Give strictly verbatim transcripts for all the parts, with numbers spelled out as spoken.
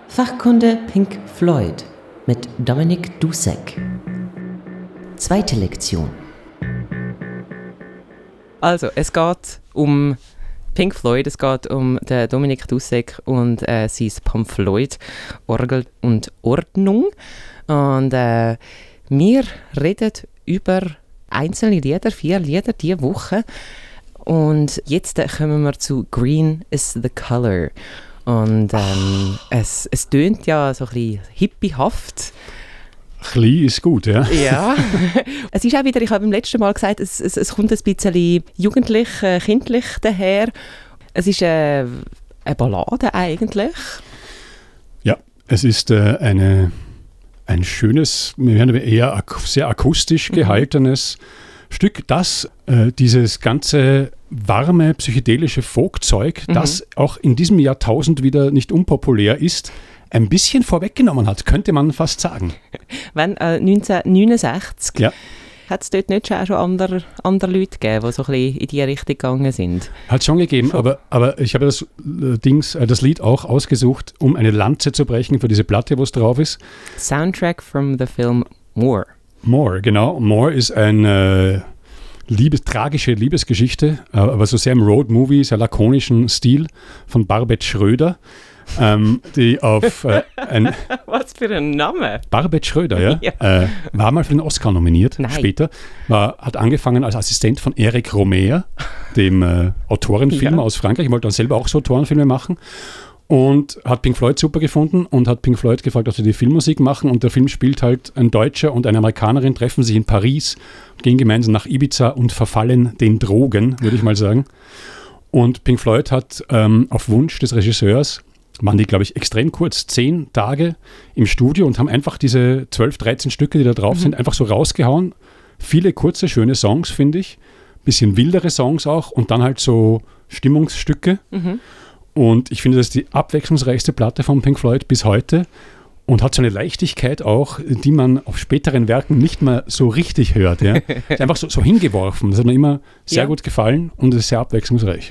Fachkunde Pink Floyd mit Dominik Dusek. Zweite Lektion. Also, es geht um Pink Floyd, es geht um den Dominik Dusek und äh, sein Pamphloid Orgel und Ordnung. Und äh, wir reden über einzelne Lieder, vier Lieder diese Woche. Und jetzt äh, kommen wir zu Green is the Color. Und ähm, es, es tönt ja so ein bisschen hippiehaft. Klein ist gut, ja. Ja. Es ist auch wieder, ich habe beim letzten Mal gesagt, es, es, es kommt ein bisschen jugendlich, äh, kindlich daher. Es ist äh, eine Ballade eigentlich. Ja, es ist äh, eine, ein schönes, wir werden eher ak- sehr akustisch gehaltenes mhm. Stück, das äh, dieses ganze warme, psychedelische Folkzeug, mhm. das auch in diesem Jahrtausend wieder nicht unpopulär ist, ein bisschen vorweggenommen hat, könnte man fast sagen. Wenn äh, neunzehnhundertneunundsechzig ja. hat es dort nicht schon, auch schon andere, andere Leute gegeben, die so ein bisschen in diese Richtung gegangen sind? Hat es schon gegeben, schon. Aber, aber ich habe das, äh, Dings, äh, das Lied auch ausgesucht, um eine Lanze zu brechen für diese Platte, wo es drauf ist. Soundtrack from the film More. More, genau. More ist eine Liebes, tragische Liebesgeschichte, äh, aber so sehr im Road-Movie, sehr lakonischen Stil von Barbet Schröder. Ähm, die auf äh, ein Was für ein Name? Barbet Schröder, ja, ja. Äh, war mal für den Oscar nominiert. Nein. Später. War, hat angefangen als Assistent von Eric Romer, dem äh, Autorenfilmer ja. aus Frankreich. Ich wollte dann selber auch so Autorenfilme machen. Und hat Pink Floyd super gefunden und hat Pink Floyd gefragt, ob sie die Filmmusik machen. Und der Film spielt halt, ein Deutscher und eine Amerikanerin treffen sich in Paris, gehen gemeinsam nach Ibiza und verfallen den Drogen, würde ich mal sagen. Und Pink Floyd hat ähm, auf Wunsch des Regisseurs, waren die, glaube ich, extrem kurz, zehn Tage im Studio und haben einfach diese zwölf, dreizehn Stücke, die da drauf mhm. sind, einfach so rausgehauen. Viele kurze, schöne Songs, finde ich. Bisschen wildere Songs auch und dann halt so Stimmungsstücke. Mhm. Und ich finde, das ist die abwechslungsreichste Platte von Pink Floyd bis heute und hat so eine Leichtigkeit auch, die man auf späteren Werken nicht mehr so richtig hört. Ja. Ist einfach so, so hingeworfen. Das hat mir immer sehr ja. gut gefallen und ist sehr abwechslungsreich.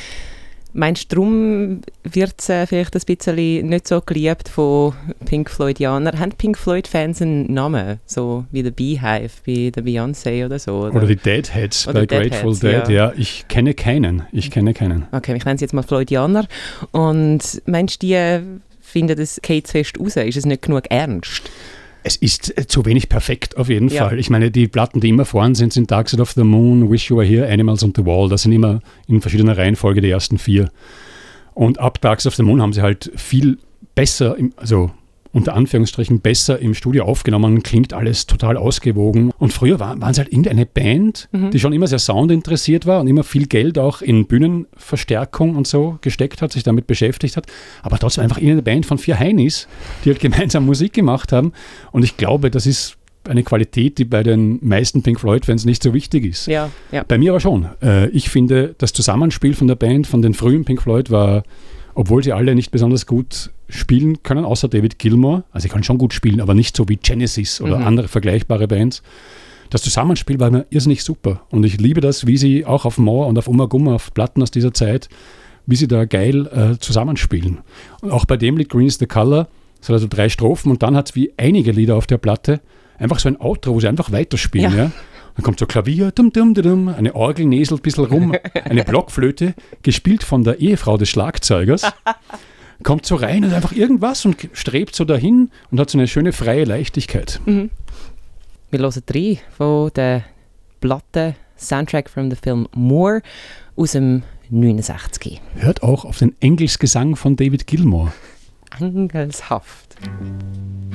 Meinst du, darum wird es äh, vielleicht ein bisschen nicht so geliebt von Pink Floydianern? Haben Pink Floyd-Fans einen Namen? So wie der Beehive bei der Beyoncé oder so? Oder, oder die Deadheads bei Grateful Dead. Ja. ja, ich kenne keinen. Ich kenne keinen. Okay, ich nenne sie jetzt mal Floydianer. Und meinst du, die finden, das geht zu fest raus? Ist es nicht genug ernst? Es ist zu wenig perfekt auf jeden ja. Fall. Ich meine, die Platten, die immer vorn sind, sind Dark Side of the Moon, Wish You Were Here, Animals on the Wall. Das sind immer in verschiedener Reihenfolge die ersten vier. Und ab Dark Side of the Moon haben sie halt viel besser, im, also unter Anführungsstrichen besser im Studio aufgenommen. Klingt alles total ausgewogen. Und früher war, waren sie halt irgendeine Band, mhm. die schon immer sehr soundinteressiert war und immer viel Geld auch in Bühnenverstärkung und so gesteckt hat, sich damit beschäftigt hat. Aber trotzdem einfach irgendeine Band von vier Heinis, die halt gemeinsam Musik gemacht haben. Und ich glaube, das ist eine Qualität, die bei den meisten Pink Floyd-Fans nicht so wichtig ist. Ja, ja. Bei mir aber schon. Ich finde, das Zusammenspiel von der Band, von den frühen Pink Floyd war, obwohl sie alle nicht besonders gut spielen können, außer David Gilmour. Also sie kann schon gut spielen, aber nicht so wie Genesis oder mhm. andere vergleichbare Bands. Das Zusammenspiel war mir irrsinnig super. Und ich liebe das, wie sie auch auf More und auf Ummagumma, auf Platten aus dieser Zeit, wie sie da geil äh, zusammenspielen. Und auch bei dem Lied Green is the Color, es hat also drei Strophen und dann hat es wie einige Lieder auf der Platte einfach so ein Outro, wo sie einfach weiterspielen. Ja. Ja? Dann kommt so Klavier, dum, dum, dum, eine Orgel näselt ein bisschen rum, eine Blockflöte, gespielt von der Ehefrau des Schlagzeugers, kommt so rein und einfach irgendwas und strebt so dahin und hat so eine schöne freie Leichtigkeit. Mhm. Wir hören drei von der Platte Soundtrack from the Film More aus dem neunundsechzig. Hört auch auf den Engelsgesang von David Gilmour. Engelshaft.